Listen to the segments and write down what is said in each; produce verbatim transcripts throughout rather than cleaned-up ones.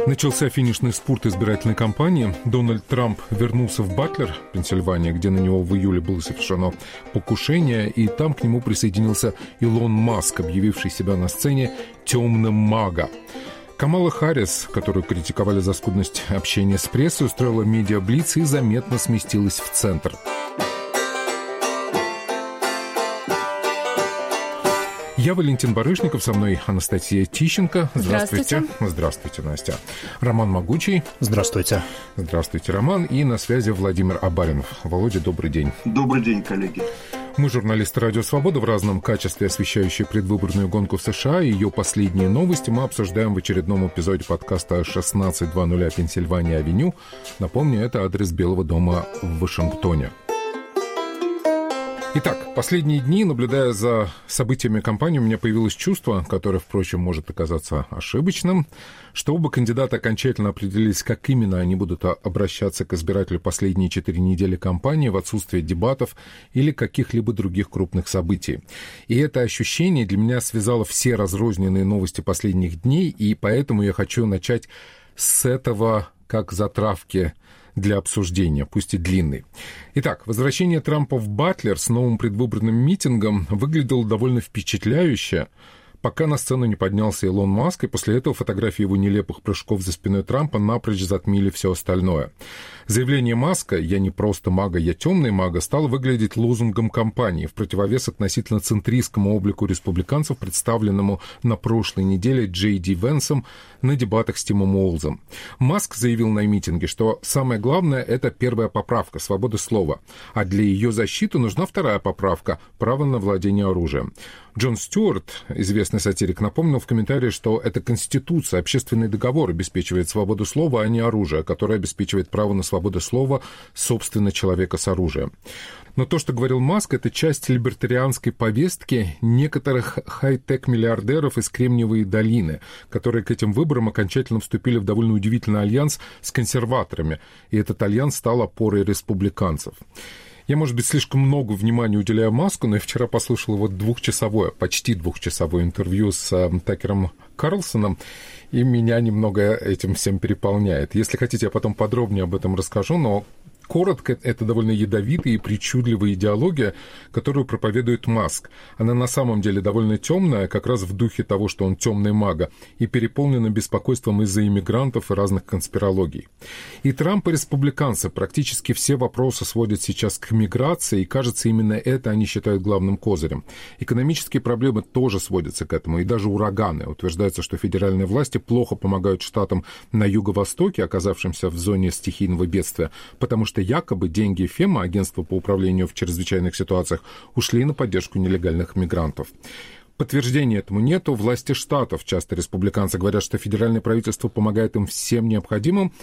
Начался финишный спурт избирательной кампании. Дональд Трамп вернулся в Батлер, Пенсильвания, где на него в июле было совершено покушение, и там к нему присоединился Илон Маск, объявивший себя на сцене темным мага. Камала Харрис, которую критиковали за скудность общения с прессой, устроила медиаблиц и заметно сместилась в центр. Я Валентин Барышников, со мной Анастасия Тищенко. Здравствуйте. Здравствуйте. Здравствуйте, Настя. Роман Могучий. Здравствуйте. Здравствуйте, Роман. И на связи Владимир Абаринов. Володя, добрый день. Добрый день, коллеги. Мы журналисты «Радио Свобода», в разном качестве освещающие предвыборную гонку в США и ее последние новости мы обсуждаем в очередном эпизоде подкаста шестнадцать двадцать Пенсильвания-авеню. Напомню, это адрес Белого дома в Вашингтоне. Итак, последние дни, наблюдая за событиями кампании, у меня появилось чувство, которое, впрочем, может оказаться ошибочным, что оба кандидата окончательно определились, как именно они будут обращаться к избирателю последние четыре недели кампании в отсутствие дебатов или каких-либо других крупных событий. И это ощущение для меня связало все разрозненные новости последних дней, и поэтому я хочу начать с этого как затравки для обсуждения, пусть и длинный. Итак, возвращение Трампа в Батлер с новым предвыборным митингом выглядело довольно впечатляюще, пока на сцену не поднялся Илон Маск, и после этого фотографии его нелепых прыжков за спиной Трампа напрочь затмили все остальное. Заявление Маска «Я не просто мага, я темный мага» стало выглядеть лозунгом кампании в противовес относительно центристскому облику республиканцев, представленному на прошлой неделе Джей Ди Венсом на дебатах с Тимом Уолзом. Маск заявил на митинге, что самое главное — это первая поправка — свобода слова, а для ее защиты нужна вторая поправка — право на владение оружием. Джон Стюарт, известный сатирик, напомнил в комментарии, что это Конституция, общественный договор обеспечивает свободу слова, а не оружие, которое обеспечивает право на свободу слова, собственно, человека с оружием. Но то, что говорил Маск, это часть либертарианской повестки некоторых хай-тек-миллиардеров из Кремниевой долины, которые к этим выборам окончательно вступили в довольно удивительный альянс с консерваторами, и этот альянс стал опорой республиканцев. Я, может быть, слишком много внимания уделяю Маску, но я вчера послушал его двухчасовое, почти двухчасовое интервью с э, Такером Карлсоном, и меня немного этим всем переполняет. Если хотите, я потом подробнее об этом расскажу, но коротко, это довольно ядовитая и причудливая идеология, которую проповедует Маск. Она на самом деле довольно темная, как раз в духе того, что он темный мага, и переполнена беспокойством из-за иммигрантов и разных конспирологий. И Трамп, и республиканцы практически все вопросы сводят сейчас к миграции, и, кажется, именно это они считают главным козырем. Экономические проблемы тоже сводятся к этому, и даже ураганы. Утверждается, что федеральные власти плохо помогают штатам на юго-востоке, оказавшимся в зоне стихийного бедствия, потому что якобы деньги ФЕМА, агентства по управлению в чрезвычайных ситуациях, ушли на поддержку нелегальных мигрантов. Подтверждения этому нету. Власти штатов, часто республиканцы, говорят, что федеральное правительство помогает им всем необходимым,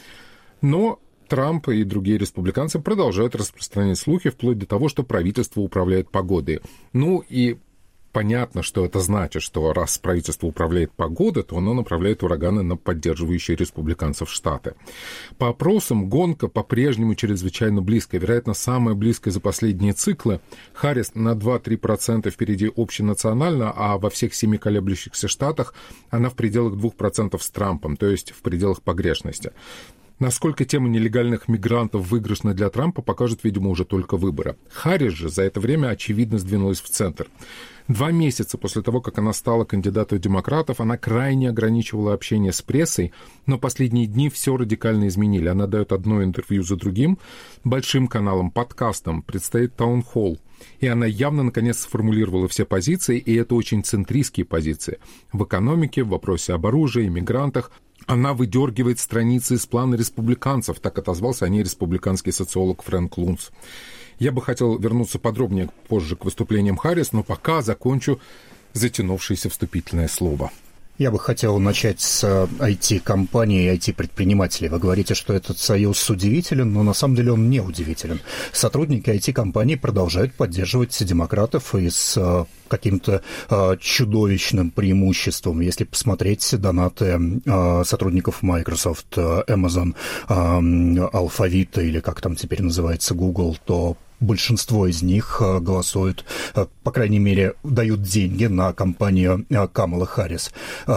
но Трамп и другие республиканцы продолжают распространять слухи вплоть до того, что правительство управляет погодой. Ну и понятно, что это значит, что раз правительство управляет погодой, то оно направляет ураганы на поддерживающие республиканцев штаты. По опросам гонка по-прежнему чрезвычайно близкая, вероятно, самая близкая за последние циклы. Харрис на два-три процента впереди общенационально, а во всех семи колеблющихся штатах она в пределах двух процентов с Трампом, то есть в пределах погрешности. Насколько тема нелегальных мигрантов выигрышна для Трампа, покажут, видимо, уже только выборы. Харрис же за это время, очевидно, сдвинулась в центр. Два месяца после того, как она стала кандидатом демократов, она крайне ограничивала общение с прессой, но последние дни все радикально изменили. Она дает одно интервью за другим, большим каналам, подкастам, предстоит таунхолл. И она явно, наконец, сформулировала все позиции, и это очень центристские позиции. В экономике, в вопросе об оружии, иммигрантах. Она выдергивает страницы из плана республиканцев, так отозвался о ней республиканский социолог Фрэнк Лунц. Я бы хотел вернуться подробнее позже к выступлениям Харрис, но пока закончу затянувшееся вступительное слово. Я бы хотел начать с ай ти-компаний и ай ти-предпринимателей. Вы говорите, что этот союз удивителен, но на самом деле он не удивителен. Сотрудники ай ти-компаний продолжают поддерживать демократов и с каким-то э, чудовищным преимуществом. Если посмотреть донаты э, сотрудников Microsoft, Amazon, э, Alphabet или как там теперь называется Google, то большинство из них голосуют, по крайней мере, дают деньги на кампанию Камалы Харрис.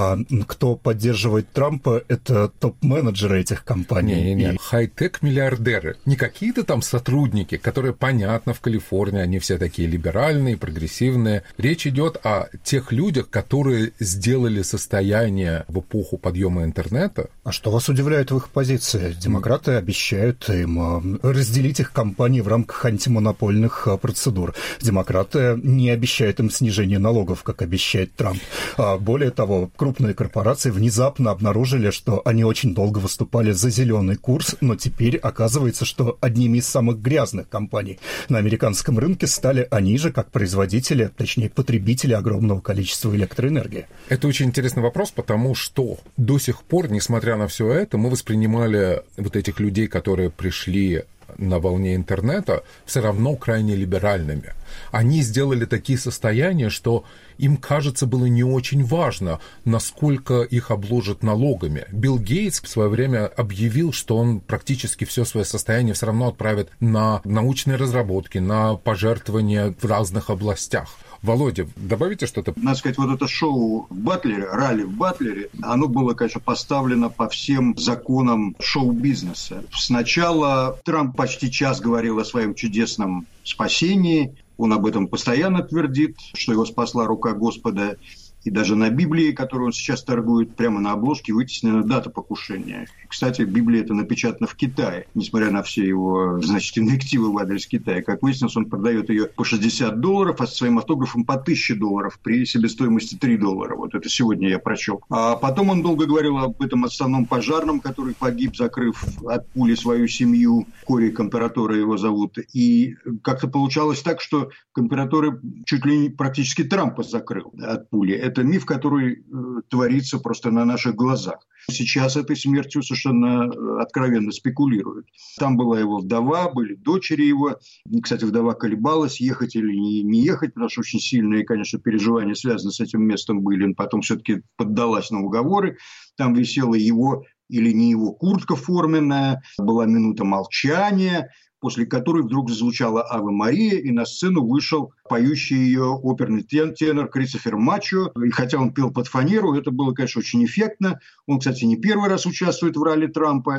Кто поддерживает Трампа, это топ-менеджеры этих компаний. Не-не-не, и... хай-тек-миллиардеры. Не какие-то там сотрудники, которые, понятно, в Калифорнии, они все такие либеральные, прогрессивные. Речь идет о тех людях, которые сделали состояние в эпоху подъема интернета. А что вас удивляет в их позиции? Демократы mm. обещают им разделить их компании в рамках антимонопольных процедур. Демократы не обещают им снижение налогов, как обещает Трамп. А более того, крупные корпорации внезапно обнаружили, что они очень долго выступали за зеленый курс, но теперь оказывается, что одними из самых грязных компаний на американском рынке стали они же, как производители, точнее, потребители огромного количества электроэнергии. Это очень интересный вопрос, потому что до сих пор, несмотря на все это, мы воспринимали вот этих людей, которые пришли на волне интернета, все равно крайне либеральными. Они сделали такие состояния, что им, кажется, было не очень важно, насколько их обложат налогами. Билл Гейтс в свое время объявил, что он практически все свое состояние все равно отправит на научные разработки, на пожертвования в разных областях. Володя, добавите что-то? Надо сказать, вот это шоу в Батлере, ралли в Батлере, оно было, конечно, поставлено по всем законам шоу-бизнеса. Сначала Трамп почти час говорил о своем чудесном спасении. Он об этом постоянно твердит, что его спасла рука Господа. И даже на Библии, которую он сейчас торгует, прямо на обложке вытеснена дата покушения. Кстати, Библия это напечатана в Китае, несмотря на все его, значит, инвективы в адрес Китая. Как выяснилось, он продает ее по шестьдесят долларов, а со своим автографом по тысяче долларов при себестоимости три доллара. Вот это сегодня я прочел. А потом он долго говорил об этом отставном пожарном, который погиб, закрыв от пули свою семью. Кори Компаратора его зовут. И как-то получалось так, что Компаратора чуть ли не практически Трампа закрыл от пули. Это миф, который э, творится просто на наших глазах. Сейчас этой смертью совершенно откровенно спекулируют. Там была его вдова, были дочери его. Кстати, вдова колебалась, ехать или не, не ехать, потому что очень сильные, конечно, переживания связаны с этим местом были. Он потом все-таки поддалась на уговоры. Там висела его или не его куртка форменная, была минута молчания, после которой вдруг зазвучала «Аве Мария», и на сцену вышел поющий ее оперный тенор Кристофер Мачо. И хотя он пел под фанеру, это было, конечно, очень эффектно. Он, кстати, не первый раз участвует в ралли Трампа,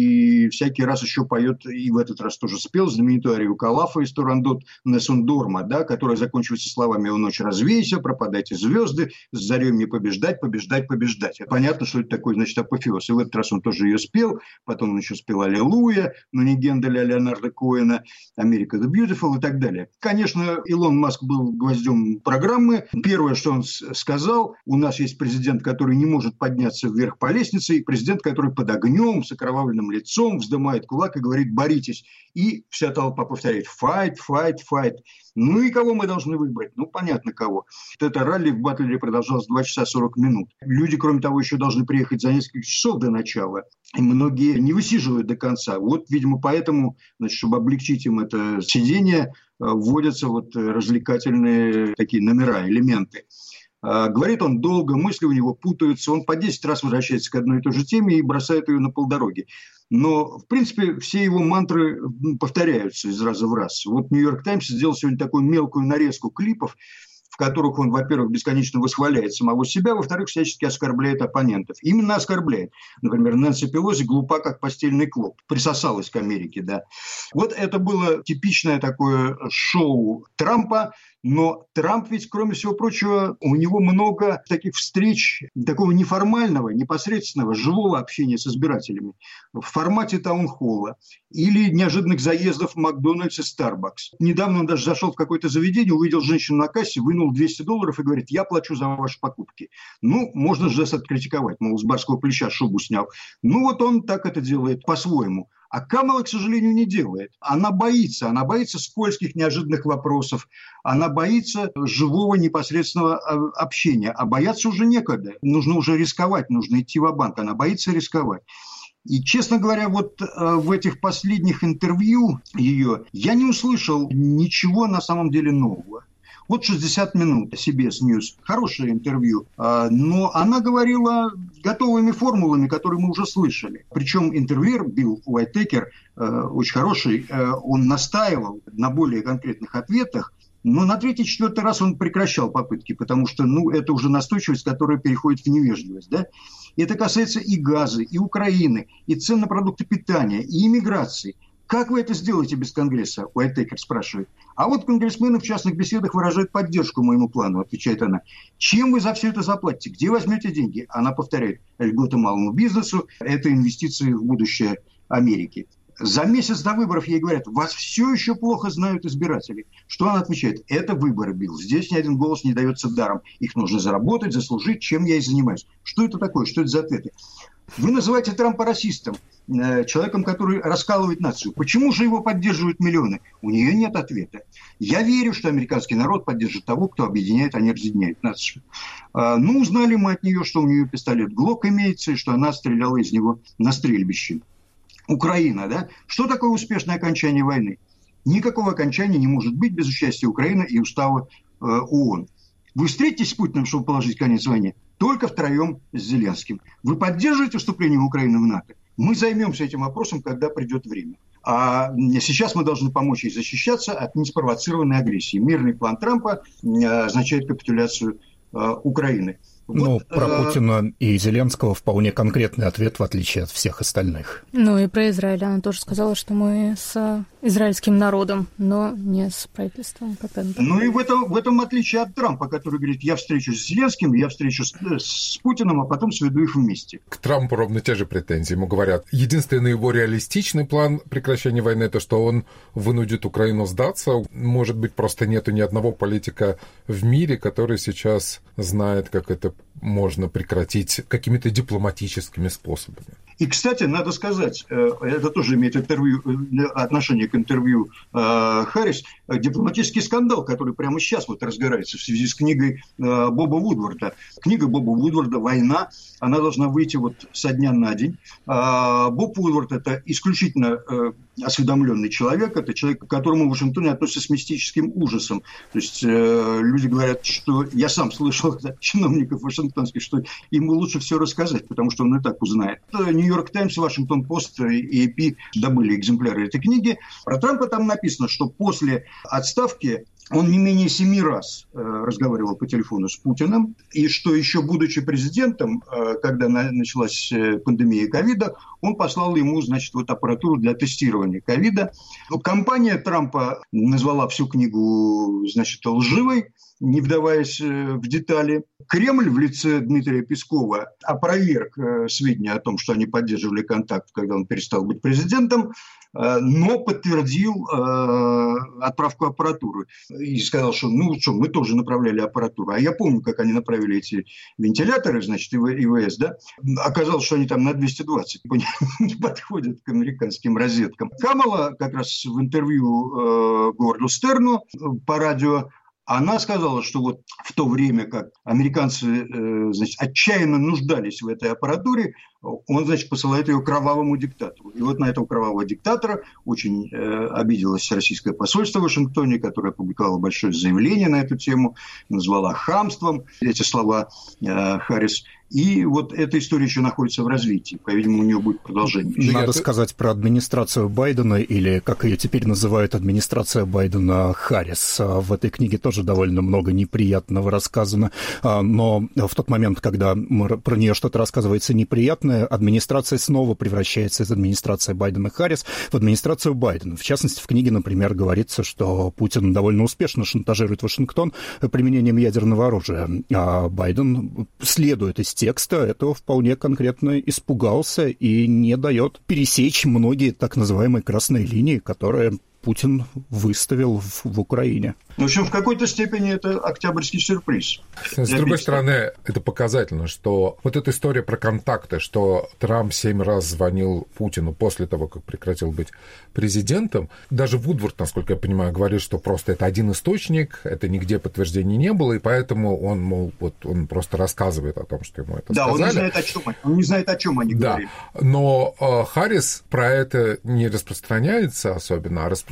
и всякий раз еще поет, и в этот раз тоже спел, знаменитую арию Калафа из «Турандот Несун Дорма», да, которая заканчивается словами «О ночь развейся, пропадайте звезды, с зарей мне побеждать, побеждать, побеждать». Понятно, что это такой, значит, апофеоз. И в этот раз он тоже ее спел, потом он еще спел «Аллилуйя», но не Генделя, а Леонардо Коэна, «Америка the Beautiful» и так далее. Конечно, Илон Маск был гвоздем программы. Первое, что он сказал, у нас есть президент, который не может подняться вверх по лестнице, и президент, который под огнем, с окровавленным лицом, вздымает кулак и говорит «боритесь». И вся толпа повторяет «fight, fight, fight». Ну и кого мы должны выбрать? Ну, понятно, кого. Вот это ралли в Батлере продолжалось два часа сорок минут. Люди, кроме того, еще должны приехать за несколько часов до начала. И многие не высиживают до конца. Вот, видимо, поэтому, значит, чтобы облегчить им это сидение, вводятся вот развлекательные такие номера, элементы. Говорит он долго, мысли у него путаются, он по десять раз возвращается к одной и той же теме и бросает ее на полдороги. Но, в принципе, все его мантры повторяются из раза в раз. Вот «Нью-Йорк Таймс» сделал сегодня такую мелкую нарезку клипов, в которых он, во-первых, бесконечно восхваляет самого себя, во-вторых, всячески оскорбляет оппонентов. Именно оскорбляет. Например, Нэнси Пелоси глупа, как постельный клоп. Присосалась к Америке, да. Вот это было типичное такое шоу Трампа. Но Трамп ведь, кроме всего прочего, у него много таких встреч, такого неформального, непосредственного, живого общения с избирателями в формате таунхолла или неожиданных заездов в Макдональдс и Старбакс. Недавно он даже зашел в какое-то заведение, увидел женщину на кассе, вынул двести долларов и говорит: я плачу за ваши покупки. Ну, можно же откритиковать, мол, с барского плеча шубу снял. Ну, вот он так это делает по-своему. А Камала, к сожалению, не делает. Она боится. Она боится скользких, неожиданных вопросов. Она боится живого, непосредственного общения. А бояться уже некогда. Нужно уже рисковать, нужно идти ва-банк. Она боится рисковать. И, честно говоря, вот э, в этих последних интервью ее я не услышал ничего на самом деле нового. Вот шестьдесят минут, си би эс News, хорошее интервью, но она говорила готовыми формулами, которые мы уже слышали. Причем интервьюер Билл Уайтекер, очень хороший, он настаивал на более конкретных ответах, но на третий-четвертый раз он прекращал попытки, потому что ну, это уже настойчивость, которая переходит в невежливость. Да? И это касается и газа, и Украины, и цен на продукты питания, и иммиграции. Как вы это сделаете без Конгресса? Уайтекер спрашивает. А вот конгрессмены в частных беседах выражают поддержку моему плану, отвечает она. Чем вы за все это заплатите? Где возьмете деньги? Она повторяет. Льготы малому бизнесу – это инвестиции в будущее Америки. За месяц до выборов ей говорят, вас все еще плохо знают избиратели. Что она отвечает? Это выборы, Билл. Здесь ни один голос не дается даром. Их нужно заработать, заслужить, чем я и занимаюсь. Что это такое? Что это за ответы? Вы называете Трампа расистом, человеком, который раскалывает нацию. Почему же его поддерживают миллионы? У нее нет ответа. Я верю, что американский народ поддержит того, кто объединяет, а не разъединяет нацию. Ну, узнали мы от нее, что у нее пистолет Глок имеется, и что она стреляла из него на стрельбище. Украина, да? Что такое успешное окончание войны? Никакого окончания не может быть без участия Украины и устава э, ООН. Вы встретитесь с Путиным, чтобы положить конец войне? Только втроем с Зеленским. Вы поддерживаете вступление Украины в НАТО? Мы займемся этим вопросом, когда придет время. А сейчас мы должны помочь ей защищаться от неспровоцированной агрессии. Мирный план Трампа означает капитуляцию э, Украины. Ну, вот, про э... Путина и Зеленского вполне конкретный ответ, в отличие от всех остальных. Ну и про Израиль. Она тоже сказала, что мы с израильским народом, но не с правительством. Ну и в этом, в этом отличие от Трампа, который говорит, я встречусь с Зеленским, я встречусь с, с Путиным, а потом сведу их вместе. К Трампу ровно те же претензии. Ему говорят, единственный его реалистичный план прекращения войны – это что он вынудит Украину сдаться. Может быть, просто нету ни одного политика в мире, который сейчас знает, как это можно прекратить какими-то дипломатическими способами. И, кстати, надо сказать, это тоже имеет интервью, отношение к интервью Харрис, дипломатический скандал, который прямо сейчас вот разгорается в связи с книгой Боба Вудварда. Книга Боба Вудварда «Война», она должна выйти вот со дня на день. Боб Вудвард – это исключительно осведомленный человек, это человек, к которому в Вашингтоне относятся с мистическим ужасом. То есть люди говорят, что я сам слышал от чиновников вашингтонских, что ему лучше все рассказать, потому что он и так узнает. Нью-Йорк Таймс, Вашингтон-Пост и эй пи добыли экземпляры этой книги. Про Трампа там написано, что после отставки он не менее семи раз э, разговаривал по телефону с Путиным, и что еще будучи президентом, э, когда на, началась э, пандемия ковида, он послал ему, значит, вот аппаратуру для тестирования ковида. Компания Трампа назвала всю книгу, значит, лживой, не вдаваясь в детали. Кремль в лице Дмитрия Пескова опроверг э, сведения о том, что они поддерживали контакт, когда он перестал быть президентом, э, но подтвердил э, отправку аппаратуры. И сказал, что ну что, мы тоже направляли аппаратуру. А я помню, как они направили эти вентиляторы, значит, ИВС, да? Оказалось, что они там на двести двадцать не подходят к американским розеткам. Камала как раз в интервью э, Говарду Стерну по радио она сказала, что вот в то время, как американцы э, значит, отчаянно нуждались в этой аппаратуре, он, значит, посылает ее кровавому диктатору. И вот на этого кровавого диктатора очень э, обиделось российское посольство в Вашингтоне, которое опубликовало большое заявление на эту тему, назвала хамством эти слова э, Харрис. И вот эта история еще находится в развитии. По-видимому, у нее будет продолжение. Надо сказать про администрацию Байдена, или, как ее теперь называют, администрация Байдена Харрис. В этой книге тоже довольно много неприятного рассказано. Но в тот момент, когда про нее что-то рассказывается неприятное, администрация снова превращается из администрации Байдена Харрис в администрацию Байдена. В частности, в книге, например, говорится, что Путин довольно успешно шантажирует Вашингтон применением ядерного оружия. А Байден следует из текста этого вполне конкретно испугался и не дает пересечь многие так называемые красные линии, которые Путин выставил в, в Украине. В общем, в какой-то степени это октябрьский сюрприз. С другой стороны, это показательно, что вот эта история про контакты, что Трамп семь раз звонил Путину после того, как прекратил быть президентом. Даже Вудвард, насколько я понимаю, говорит, что просто это один источник, это нигде подтверждений не было, и поэтому он, мол, вот он просто рассказывает о том, что ему это да, сказали. Да, он не знает, о чем, он не знает, о чем они да. говорили. Но э, Харрис про это не распространяется особенно, а распространяется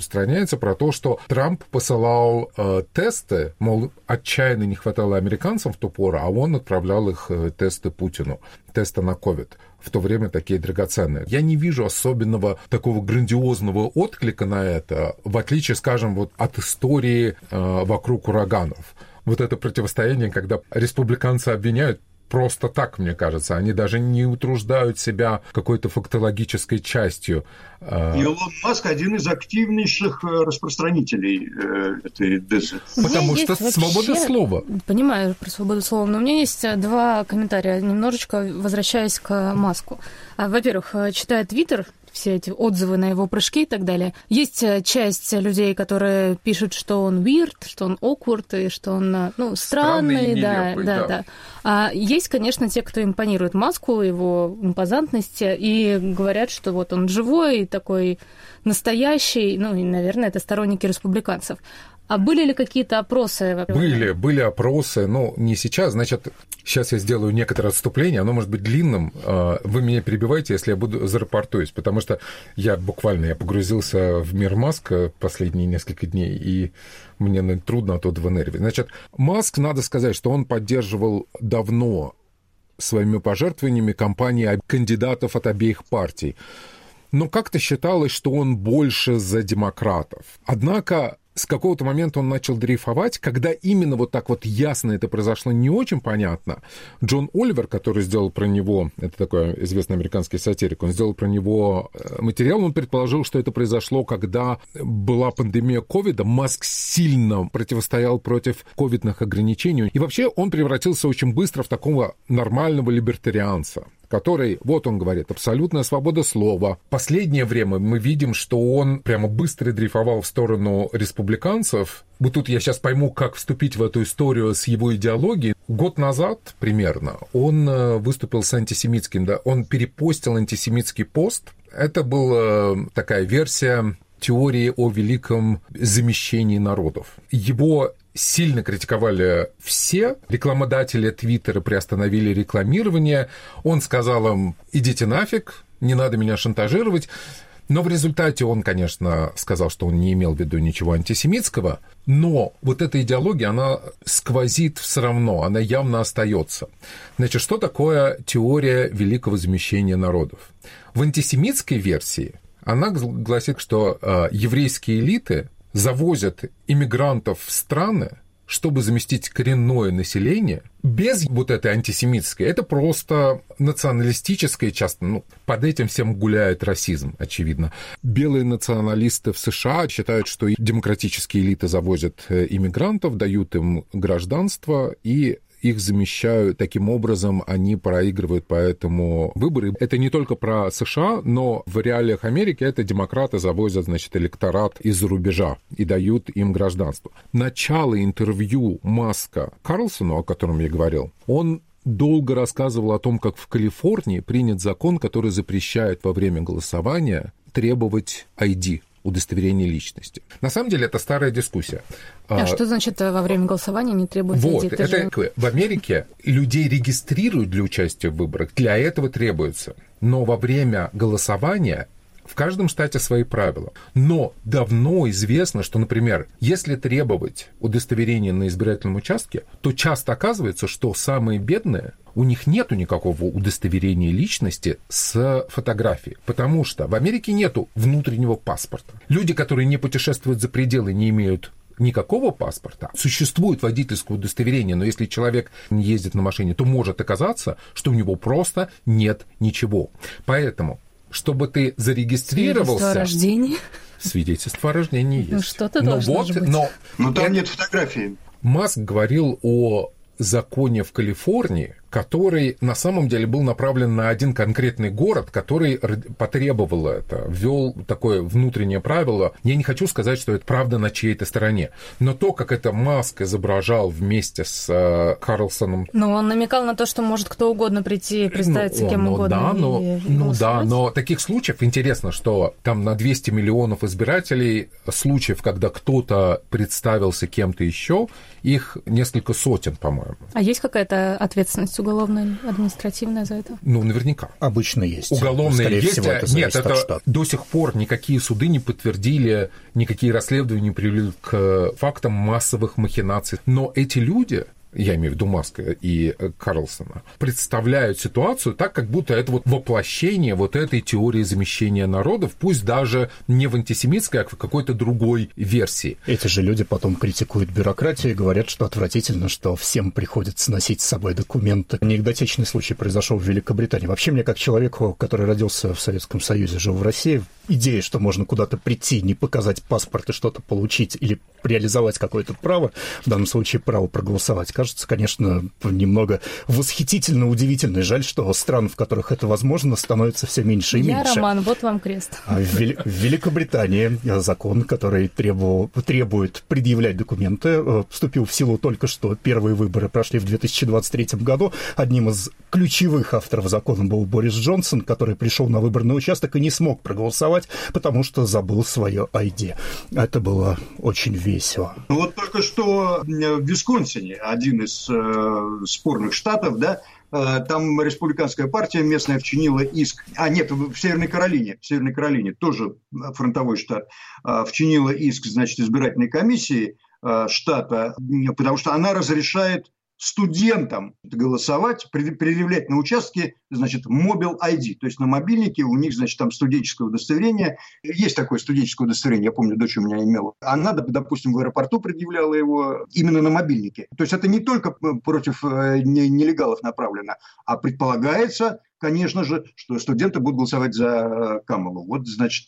распространяется про то, что Трамп посылал э, тесты, мол, отчаянно не хватало американцам в ту пору, а он отправлял их э, тесты Путину, тесты на ковид. В то время такие драгоценные. Я не вижу особенного такого грандиозного отклика на это, в отличие, скажем, вот от истории э, вокруг ураганов. Вот это противостояние, когда республиканцы обвиняют просто так, мне кажется. Они даже не утруждают себя какой-то фактологической частью. Илон Маск один из активнейших распространителей этой дезы. Потому что свобода слова. Понимаю про свободу слова, но у меня есть два комментария, немножечко возвращаясь к Маску. Во-первых, читая Твиттер, все эти отзывы на его прыжки и так далее. Есть часть людей, которые пишут, что он weird, что он awkward, и что он, ну, странный, странный да, нелепый, да, да, да. А есть, конечно, те, кто импонирует Маску, его импозантности, и говорят, что вот он живой, такой настоящий, ну, и, наверное, это сторонники республиканцев. А были ли какие-то опросы? Были, были опросы, но не сейчас. Значит, сейчас я сделаю некоторое отступление, оно может быть длинным. Вы меня перебивайте, если я буду зарапортуюсь, потому что я буквально я погрузился в мир Маска последние несколько дней, и мне наверное, трудно оттуда выныривать. Значит, Маск, надо сказать, что он поддерживал давно своими пожертвованиями кампании кандидатов от обеих партий. Но как-то считалось, что он больше за демократов. Однако с какого-то момента он начал дрейфовать, когда именно вот так вот ясно это произошло, не очень понятно. Джон Оливер, который сделал про него, это такой известный американский сатирик, он сделал про него материал, он предположил, что это произошло, когда была пандемия ковида, Маск сильно противостоял против ковидных ограничений, и вообще он превратился очень быстро в такого нормального либертарианца, который, вот он говорит, абсолютная свобода слова. Последнее время мы видим, что он прямо быстро дрейфовал в сторону республиканцев. Вот тут я сейчас пойму, как вступить в эту историю с его идеологией. Год назад примерно он выступил с антисемитским, да, он перепостил антисемитский пост. Это была такая версия теории о великом замещении народов. Его сильно критиковали все. Рекламодатели Твиттера приостановили рекламирование. Он сказал им: идите нафиг, не надо меня шантажировать. Но в результате он, конечно, сказал, что он не имел в виду ничего антисемитского, но вот эта идеология, она сквозит все равно, она явно остается. Значит, что такое теория великого замещения народов? В антисемитской версии она гласит, что э, еврейские элиты завозят иммигрантов в страны, чтобы заместить коренное население, без вот этой антисемитской. Это просто националистическое, часто, ну, под этим всем гуляет расизм, очевидно. Белые националисты в США считают, что демократические элиты завозят иммигрантов, дают им гражданство и их замещают, таким образом они проигрывают поэтому выборы. Это не только про США, но в реалиях Америки это демократы завозят, значит, электорат из-за рубежа и дают им гражданство. Начало интервью Маска Карлсону, о котором я говорил, он долго рассказывал о том, как в Калифорнии принят закон, который запрещает во время голосования требовать ай ди, удостоверение личности. На самом деле это старая дискуссия. А, а что значит во время голосования не требуется вот, ай ди? Это же... В Америке людей регистрируют для участия в выборах, для этого требуется. Но во время голосования в каждом штате свои правила. Но давно известно, что, например, если требовать удостоверения на избирательном участке, то часто оказывается, что самые бедные, у них нету никакого удостоверения личности с фотографией, потому что в Америке нету внутреннего паспорта. Люди, которые не путешествуют за пределы, не имеют никакого паспорта. Существует водительское удостоверение, но если человек не ездит на машине, то может оказаться, что у него просто нет ничего. Поэтому, чтобы ты зарегистрировался... Свидетельство о рождении. Свидетельство о рождении есть. Ну, что-то должно вот, же быть. Но, но там это... нет фотографии. Маск говорил о законе в Калифорнии, который на самом деле был направлен на один конкретный город, который потребовал это, ввел такое внутреннее правило. Я не хочу сказать, что это правда на чьей-то стороне, но то, как это Маск изображал вместе с э, Карлсоном... Ну, он намекал на то, что может кто угодно прийти и представиться ну, кем ну, угодно. Да, но, и, и ну да, но таких случаев, интересно, что там на двести миллионов избирателей, случаев, когда кто-то представился кем-то еще, их несколько сотен, по-моему. А есть какая-то ответственность у уголовное, административное за это? Ну, наверняка. Обычно есть. Уголовное Скорее есть. всего, это Нет, это от до сих пор никакие суды не подтвердили, никакие расследования не привели к фактам массовых махинаций. Но эти люди, я имею в виду Маска и Карлсона, представляют ситуацию так, как будто это вот воплощение вот этой теории замещения народов, пусть даже не в антисемитской, а в какой-то другой версии. Эти же люди потом критикуют бюрократию и говорят, что отвратительно, что всем приходится носить с собой документы. Анекдотичный случай произошел в Великобритании. Вообще, мне как человеку, который родился в Советском Союзе, жил в России, идея, что можно куда-то прийти, не показать паспорт и что-то получить или реализовать какое-то право, в данном случае право проголосовать, кажется, конечно, немного восхитительно удивительно. Жаль, что стран, в которых это возможно, становится все меньше и Я, меньше. Роман, вот вам крест. А в, Вели- в Великобритании закон, который требовал, требует предъявлять документы, вступил в силу только что. Первые выборы прошли в две тысячи двадцать третьем году. Одним из ключевых авторов закона был Борис Джонсон, который пришел на выборный участок и не смог проголосовать, потому что забыл свое ай ди. Это было очень весело. Ну вот только что в Висконсине, один из э, спорных штатов, да, э, там республиканская партия местная вчинила иск, а нет, в Северной Каролине, в Северной Каролине, тоже фронтовой штат, э, вчинила иск, значит, избирательной комиссии э, штата, потому что она разрешает студентам голосовать, предъявлять на участке, значит, Mobile ай ди, то есть на мобильнике у них, значит, там студенческое удостоверение. Есть такое студенческое удостоверение, я помню, дочь у меня имела. Она, допустим, в аэропорту предъявляла его именно на мобильнике. То есть это не только против нелегалов направлено, а предполагается, конечно же, что студенты будут голосовать за Камалу. Вот, значит,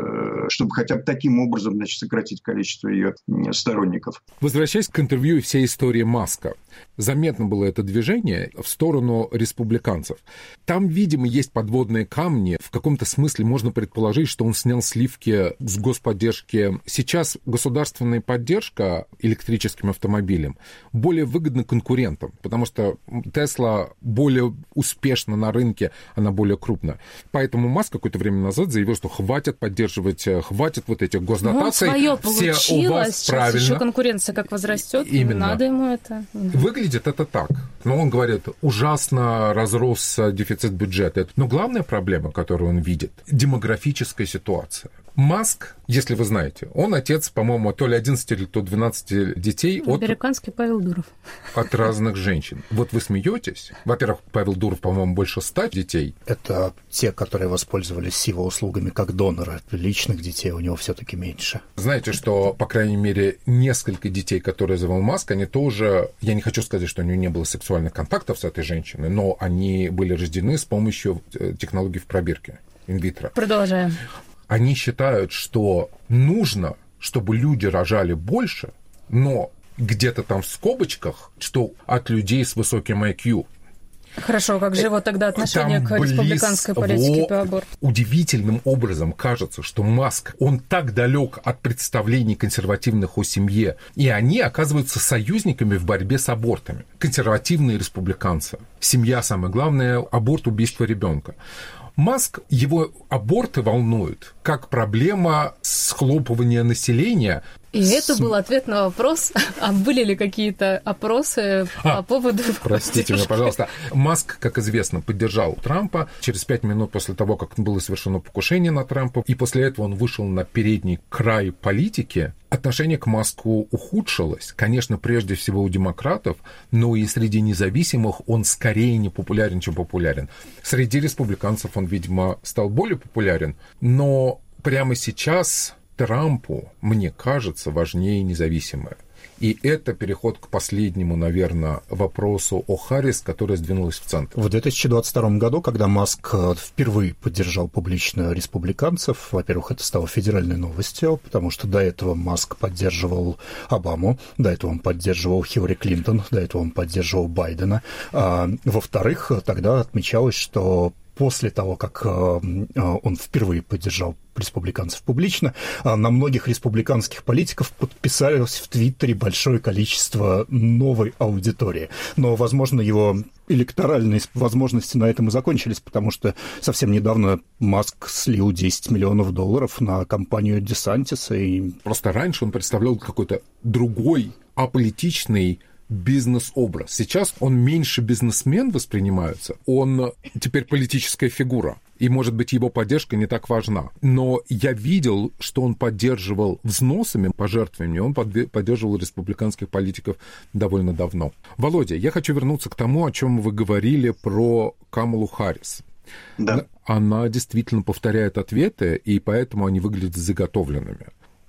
чтобы хотя бы таким образом, значит, сократить количество ее сторонников. Возвращаясь к интервью и всей истории Маска, заметно было это движение в сторону республиканцев. Там, видимо, есть подводные камни. В каком-то смысле можно предположить, что он снял сливки с господдержки. Сейчас государственная поддержка электрическим автомобилям более выгодна конкурентам, потому что Тесла более успешна на рынке, она более крупная. Поэтому Маск какое-то время назад заявил, что хватит поддерживать, хватит вот этих госдотаций. Ну, свое получилось, все у вас сейчас правильно. Еще конкуренция как возрастет, Именно. Надо ему это. Выглядит это так. Но он говорит, ужасно разросся дефицит бюджета. Но главная проблема, которую он видит, демографическая ситуация. Маск, если вы знаете, он отец, по-моему, то ли одиннадцати, или то двенадцати детей от... Американский Павел Дуров. От разных женщин. Вот вы смеетесь. Во-первых, Павел Дуров, по-моему, больше ста детей. Это те, которые воспользовались его услугами как донора. Личных детей у него все-таки меньше. Знаете, что, по крайней мере, несколько детей, которые завел Маск, они тоже... Я не хочу сказать, что у него не было сексуальных контактов с этой женщиной, но они были рождены с помощью технологий в пробирке, инвитро. Продолжаем. Они считают, что нужно, чтобы люди рожали больше, но где-то там в скобочках, что от людей с высоким ай кью. Хорошо, как же вот тогда отношение Там к республиканской политике по аборту? Удивительным образом кажется, что Маск, он так далек от представлений консервативных о семье, и они оказываются союзниками в борьбе с абортами. Консервативные республиканцы. Семья самое главное, аборт, убийство ребенка. Маск, его аборты волнуют как проблема схлопывания населения. И с... это был ответ на вопрос, а были ли какие-то опросы а, по поводу... Простите меня, пожалуйста. Маск, как известно, поддержал Трампа через пять минут после того, как было совершено покушение на Трампа, и после этого он вышел на передний край политики. Отношение к Маску ухудшилось, конечно, прежде всего у демократов, но и среди независимых он скорее не популярен, чем популярен. Среди республиканцев он, видимо, стал более популярен, но прямо сейчас Трампу, мне кажется, важнее независимое. И это переход к последнему, наверное, вопросу о Харрис, которая сдвинулась в центр. В две тысячи двадцать втором году, когда Маск впервые поддержал публично республиканцев, во-первых, это стало федеральной новостью, потому что до этого Маск поддерживал Обаму, до этого он поддерживал Хиллари Клинтон, до этого он поддерживал Байдена. А, во-вторых, тогда отмечалось, что после того, как он впервые поддержал республиканцев публично, на многих республиканских политиков подписалось в Твиттере большое количество новой аудитории. Но, возможно, его электоральные возможности на этом и закончились, потому что совсем недавно Маск слил десять миллионов долларов на кампанию Десантиса. И... Просто раньше он представлял какой-то другой, аполитичный, бизнес-образ. Сейчас он меньше бизнесмен воспринимается, он теперь политическая фигура. И, может быть, его поддержка не так важна. Но я видел, что он поддерживал взносами, пожертвованиями, он поддерживал республиканских политиков довольно давно. Володя, я хочу вернуться к тому, о чем вы говорили про Камалу Харрис. Да. Она действительно повторяет ответы, и поэтому они выглядят заготовленными.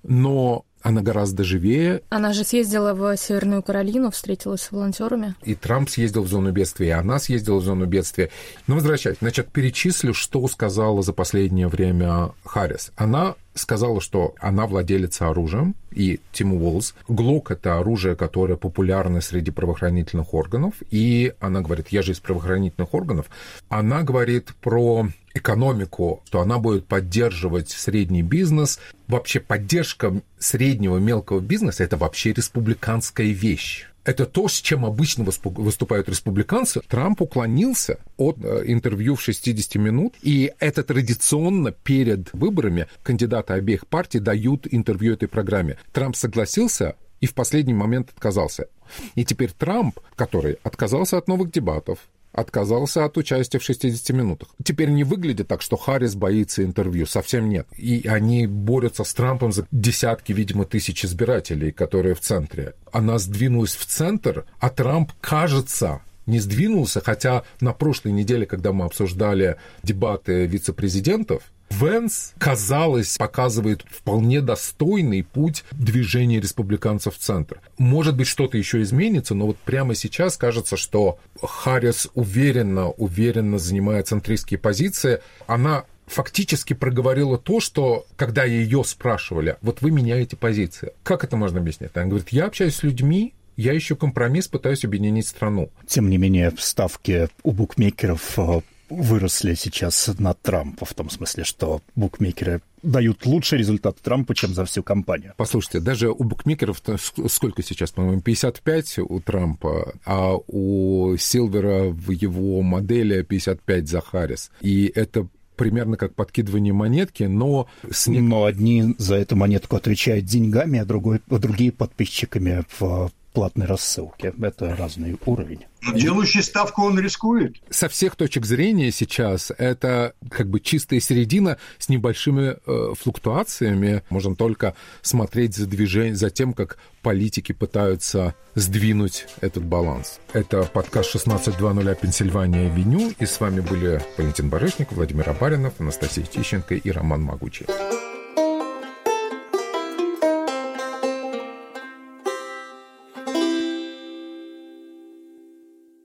Но она гораздо живее. Она же съездила в Северную Каролину, встретилась с волонтерами. И Трамп съездил в зону бедствия, и она съездила в зону бедствия. Но возвращаясь, значит, перечислю, что сказала за последнее время Харрис. Она сказала, что она владелица оружием, и Тим Уолз. Глок — это оружие, которое популярно среди правоохранительных органов, и она говорит, я же из правоохранительных органов. Она говорит про экономику, что она будет поддерживать средний бизнес. Вообще поддержка среднего мелкого бизнеса — это вообще республиканская вещь. Это то, с чем обычно выступают республиканцы. Трамп уклонился от интервью в шестьдесят минут, и это традиционно перед выборами кандидаты обеих партий дают интервью этой программе. Трамп согласился и в последний момент отказался. И теперь Трамп, который отказался от новых дебатов, отказался от участия в шестидесяти минутах. Теперь не выглядит так, что Харрис боится интервью. Совсем нет. И они борются с Трампом за десятки, видимо, тысяч избирателей, которые в центре. Она сдвинулась в центр, а Трамп, кажется, не сдвинулся, хотя на прошлой неделе, когда мы обсуждали дебаты вице-президентов, Венс, казалось, показывает вполне достойный путь движения республиканцев в центр. Может быть, что-то еще изменится, но вот прямо сейчас кажется, что Харрис уверенно, уверенно занимает центристские позиции. Она фактически проговорила то, что, когда ее спрашивали, вот вы меняете позиции, как это можно объяснить? Она говорит, я общаюсь с людьми, я ищу компромисс, пытаюсь объединить страну. Тем не менее, ставки у букмекеров выросли сейчас на Трампа, в том смысле, что букмекеры дают лучший результат Трампа, чем за всю кампанию. Послушайте, даже у букмекеров сколько сейчас, по-моему, пятьдесят пять у Трампа, а у Силвера в его модели пятьдесят пять за Харрис. И это примерно как подкидывание монетки, но... С... Но одни за эту монетку отвечают деньгами, а, другой, а другие подписчиками в платной рассылке. Это разный уровень. Но делающий ставку он рискует. Со всех точек зрения сейчас это как бы чистая середина с небольшими э, флуктуациями. Можем только смотреть за движением, за тем, как политики пытаются сдвинуть этот баланс. Это подкаст шестнадцать двадцать Пенсильвания Авеню. И с вами были Валентин Барышников, Владимир Абаринов, Анастасия Тищенко и Роман Могучий.